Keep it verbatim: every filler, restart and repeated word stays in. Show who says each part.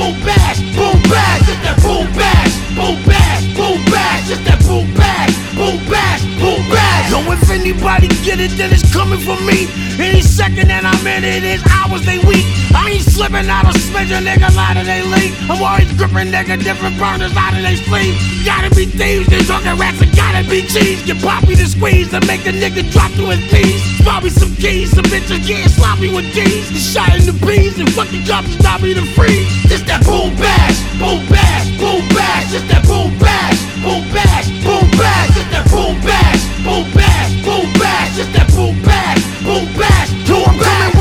Speaker 1: boom bash, boom bash, just that boom bash, boom bash, boom bash, just that boom bash, boom bash, boom bash. Yo, if anybody get it, then it's coming from me. Any second that I'm in it, it's hours they weak. I ain't slipping out of smidgen, nigga, lie to they leak. I'm always gripping, nigga, different burners out of they sleeve. Gotta be thieves, they talking rats, and gotta be cheese. Get poppy to squeeze and make a nigga drop to his knees. Probably some keys, some bitches getting sloppy with D's. The shot in the bees and fucking drops stop me to freeze. This that boom bash, boom bash, boom bash. This that boom bash, boom bash, boom bash. This that boom bash, boom bash, boom bash. This that boom bash, boom bash. Yo, I'm coming with